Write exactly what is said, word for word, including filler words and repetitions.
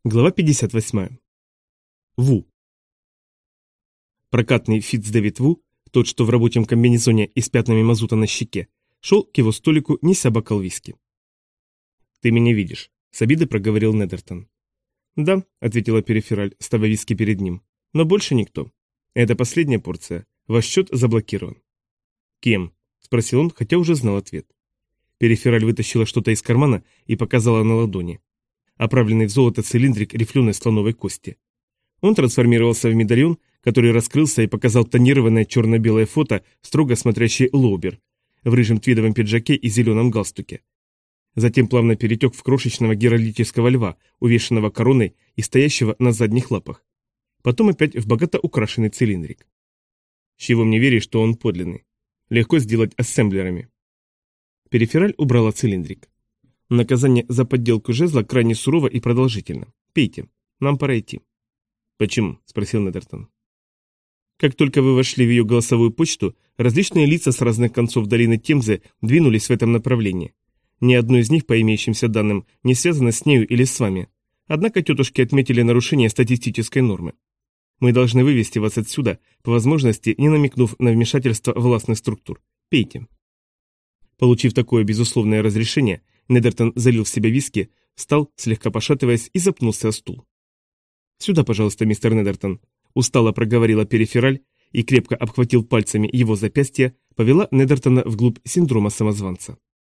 Глава пятьдесят восемь. Ву. Прокатный Фитц Дэвид Ву, тот, что в рабочем комбинезоне и с пятнами мазута на щеке, шел к его столику, неся бокал виски. «Ты меня видишь», — с обидой проговорил Недертон. «Да», — ответила Перифераль, ставя виски перед ним, — «но больше никто. Это последняя порция. Ваш счет заблокирован». «Кем?» — спросил он, хотя уже знал ответ. Перифераль вытащила что-то из кармана и показала на ладони. Оправленный в золото цилиндрик рифленой слоновой кости. Он трансформировался в медальон, который раскрылся и показал тонированное черно-белое фото строго смотрящей Лоубер в рыжем твидовом пиджаке и зеленом галстуке. Затем плавно перетек в крошечного геральдического льва, увешанного короной и стоящего на задних лапах. Потом опять в богато украшенный цилиндрик. С чего мне верить, что он подлинный? Легко сделать ассемблерами. Перифераль убрала цилиндрик. Наказание за подделку жезла крайне сурово и продолжительно. Пейте. Нам пора идти. «Почему?» – спросил Недертон. Как только вы вошли в ее голосовую почту, различные лица с разных концов долины Темзы двинулись в этом направлении. Ни одно из них, по имеющимся данным, не связано с нею или с вами. Однако тетушки отметили нарушение статистической нормы. Мы должны вывести вас отсюда, по возможности не намекнув на вмешательство властных структур. Пейте. Получив такое безусловное разрешение, Недертон залил в себя виски, встал, слегка пошатываясь, и запнулся о стул. «Сюда, пожалуйста, мистер Недертон», — устало проговорила Перифераль и, крепко обхватил пальцами его запястье, повела Недертона вглубь синдрома самозванца.